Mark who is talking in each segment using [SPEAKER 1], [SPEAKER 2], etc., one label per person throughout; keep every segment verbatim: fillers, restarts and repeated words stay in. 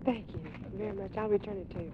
[SPEAKER 1] Thank you very much. I'll return it to you.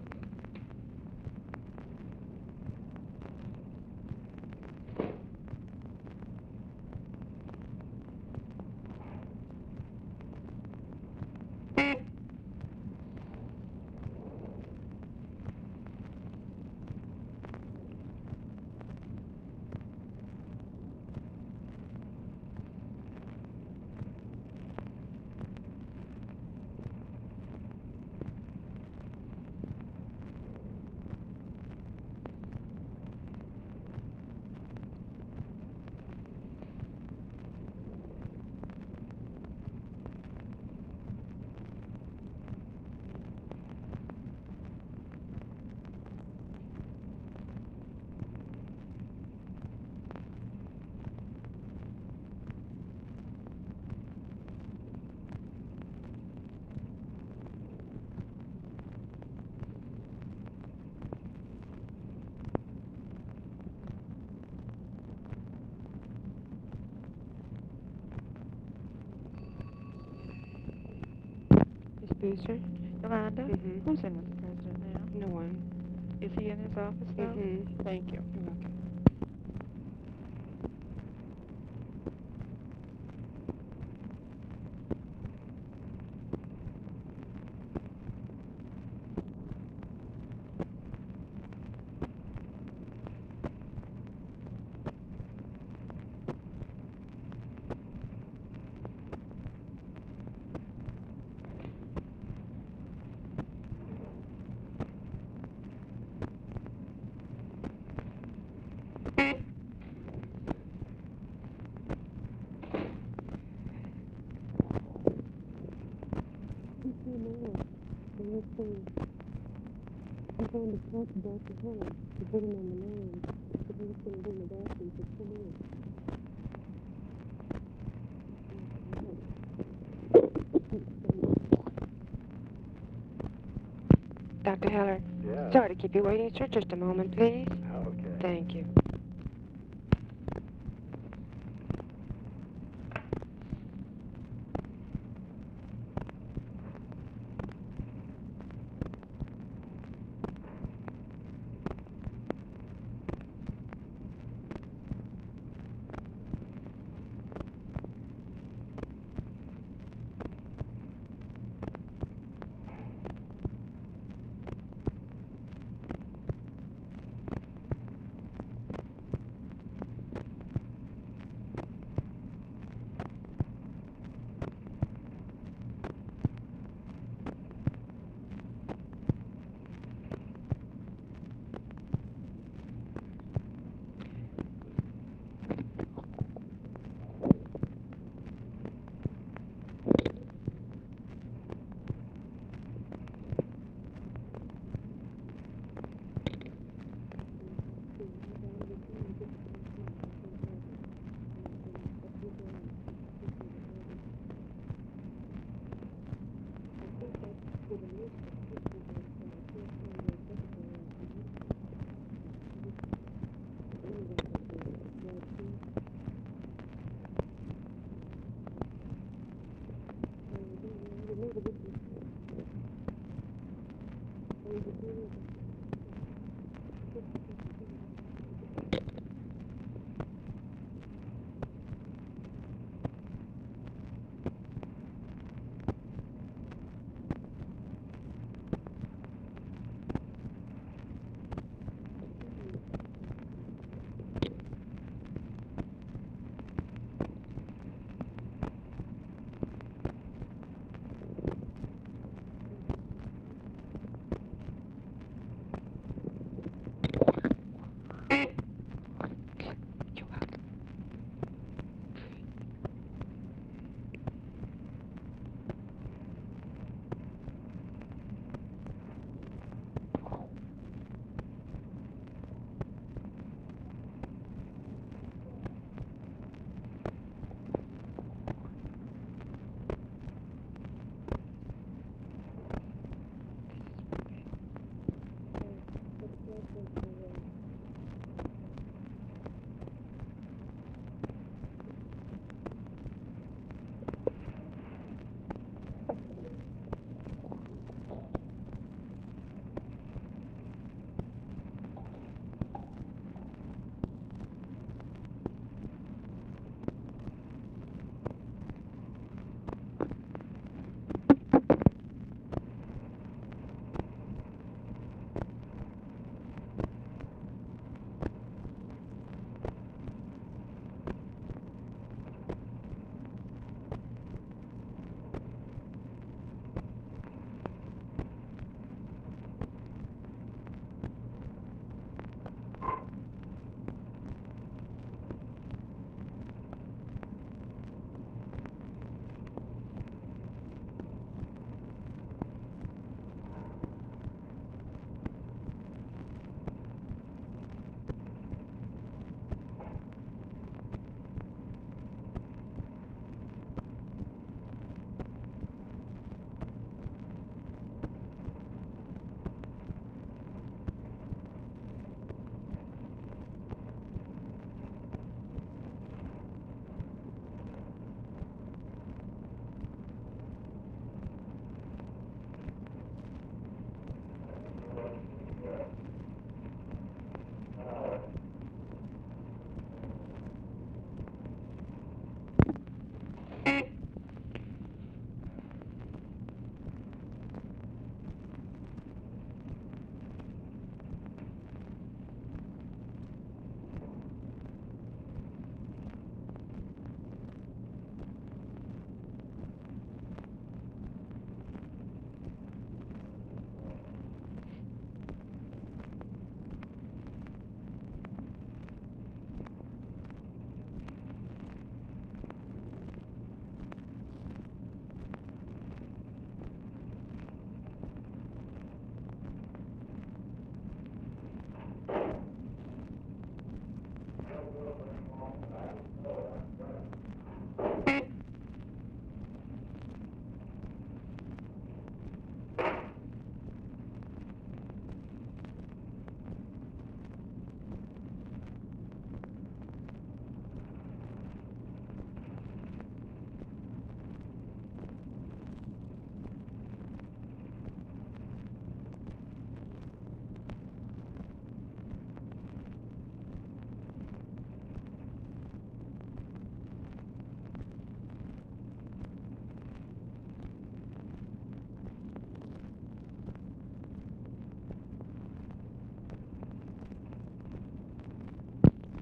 [SPEAKER 1] Miss Booster?
[SPEAKER 2] Yolanda,
[SPEAKER 1] Mm-hmm.
[SPEAKER 2] who's in with the president now?
[SPEAKER 1] No one.
[SPEAKER 2] Is he in his office now?
[SPEAKER 1] Mm-hmm.
[SPEAKER 2] Thank you.
[SPEAKER 1] You're welcome. I'm going to talk to Doctor Helen to put him on the line. But he's going to bring the doctor to come in. Doctor Heller,
[SPEAKER 3] Yeah.
[SPEAKER 1] sorry to keep you waiting, sir. Just a moment, please.
[SPEAKER 3] Okay.
[SPEAKER 1] Thank you.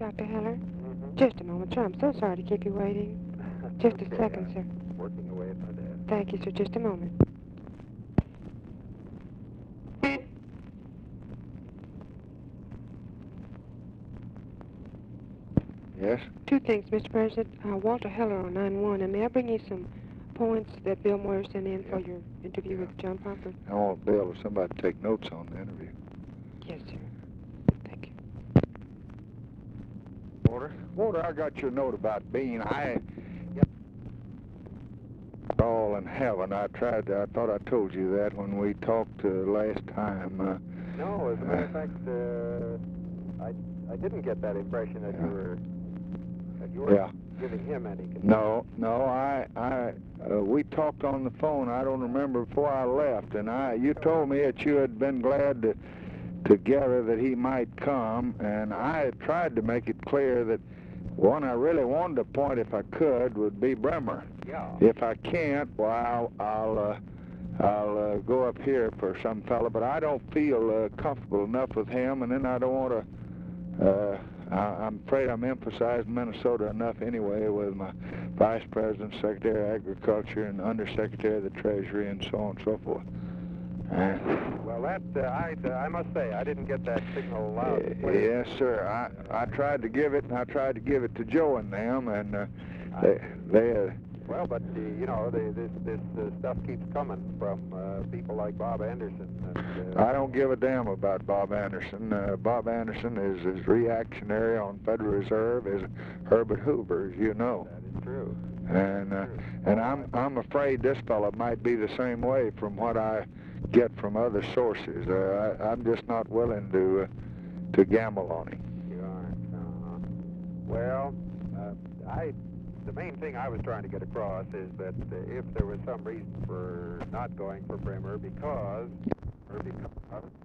[SPEAKER 2] Doctor Heller?
[SPEAKER 3] Mm-hmm.
[SPEAKER 2] Just a moment, sir. I'm so sorry to keep you waiting. Just a
[SPEAKER 3] Okay,
[SPEAKER 2] second,
[SPEAKER 3] I'm
[SPEAKER 2] sir.
[SPEAKER 3] working away at my desk.
[SPEAKER 2] Thank you, sir. Just a moment.
[SPEAKER 4] Yes?
[SPEAKER 2] Two things, Mister President. Uh, Walter Heller on nine one, and may I bring you some points that Bill Moyer sent in for
[SPEAKER 4] Yeah.
[SPEAKER 2] your interview
[SPEAKER 4] Yeah.
[SPEAKER 2] with John Pomfret?
[SPEAKER 4] I want Bill or somebody to take notes on the interview.
[SPEAKER 2] Yes, sir. Thank you.
[SPEAKER 4] Walter? Walter, I got your note about Bean. I... all in heaven. I tried to, I thought I told you that when we talked uh, last time. Uh,
[SPEAKER 3] No, as a matter of fact, uh, I, I didn't get that impression that
[SPEAKER 4] Yeah.
[SPEAKER 3] you were that you were
[SPEAKER 4] yeah.
[SPEAKER 3] giving him any concern.
[SPEAKER 4] No, no, I, I, uh, we talked on the phone, I don't remember, before I left, and I, you told me that you had been glad to, together that he might come, and I had tried to make it clear that one I really wanted to appoint, if I could, would be Bremer.
[SPEAKER 3] Yeah.
[SPEAKER 4] If I can't, well, I'll, I'll, uh, I'll uh, go up here for some fella, but I don't feel uh, comfortable enough with him, and then I don't want to, uh, I, I'm afraid I'm emphasizing Minnesota enough anyway with my Vice President, Secretary of Agriculture, and Undersecretary of the Treasury, and so on and so forth. Uh,
[SPEAKER 3] Well, that, uh, I, uh, I must say, I didn't get that signal loud and clear.
[SPEAKER 4] yes, sir. I, I tried to give it, and I tried to give it to Joe and them, and uh, they, they uh,
[SPEAKER 3] Well, but, uh, you know, the, this, this uh, stuff keeps coming from uh, people like Bob Anderson. And, uh,
[SPEAKER 4] I don't give a damn about Bob Anderson. Uh, Bob Anderson is as reactionary on Federal Reserve as Herbert Hoover, as you know.
[SPEAKER 3] That is true.
[SPEAKER 4] And uh, and I'm I'm afraid this fellow might be the same way from what I get from other sources. Uh, I, I'm just not willing to uh, to gamble on him.
[SPEAKER 3] You aren't. Uh-huh. Well, uh, I. The main thing I was trying to get across is that uh, if there was some reason for not going for Bremer because, or because